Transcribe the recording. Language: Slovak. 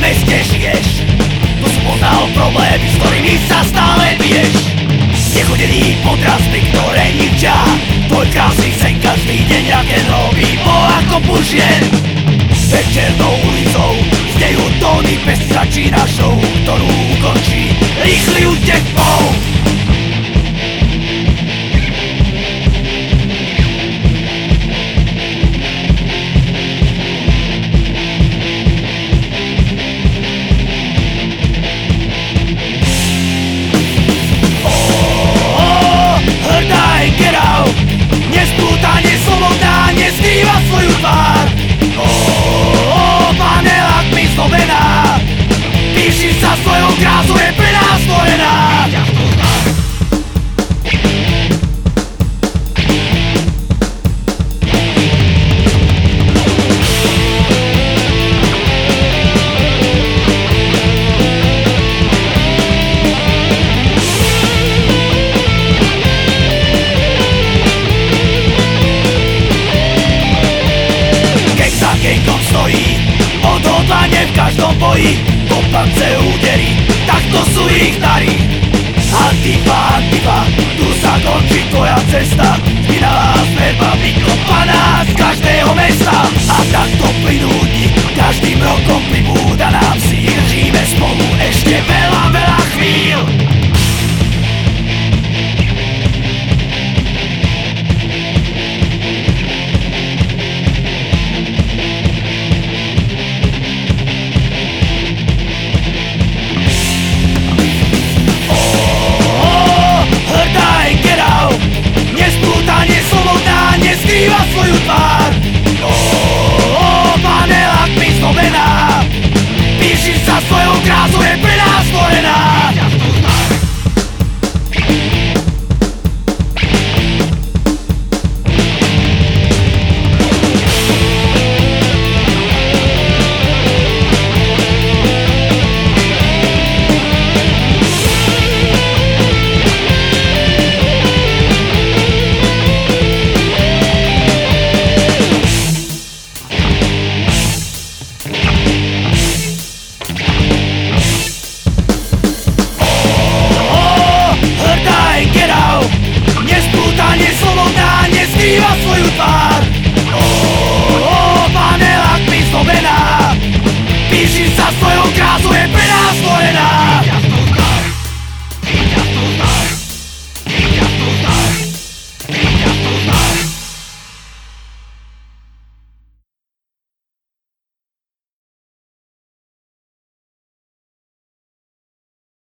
meste žiješ, tu si poznal problémy, s ktorými sa stále biješ. Nechodený podrazby, ktoré ničia tvoj krásny sen, každý deň rock'n'roll mimo ako buržien. Večernou ulicou znejú tóny, pesť začína show, ktorú ukončí rýchly útek pol. Neskrýva svoju tvár. Panelák mi zlomená, píši sa svojou krásou, je pre nás stvorená. Gangom stojí, odhodlanie v každom boji, kopance údery, takto sú ich dary. Antifa, Antifa, tu sa končí tvoja cesta, spinavá smrba vykopaná z každého